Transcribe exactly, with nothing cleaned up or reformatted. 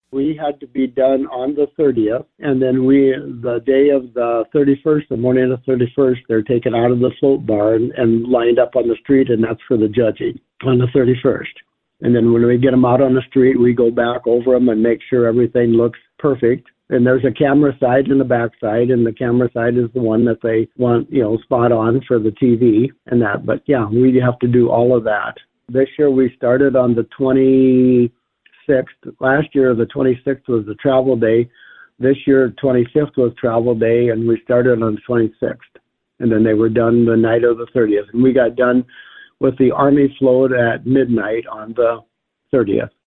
We had to be done on the thirtieth, and then we, the day of the thirty-first, the morning of the thirty-first, they're taken out of the float bar and, and lined up on the street, and that's for the judging on the thirty-first. And then when we get them out on the street, we go back over them and make sure everything looks perfect. And there's a camera side and a back side, and the camera side is the one that they want, you know, spot on for the T V and that. But yeah, we have to do all of that. This year we started on the twenty-sixth. Last year the twenty-sixth was the travel day. This year twenty-fifth was travel day, and we started on the twenty-sixth. And then they were done the night of the thirtieth. And we got done with the Army float at midnight on the thirtieth.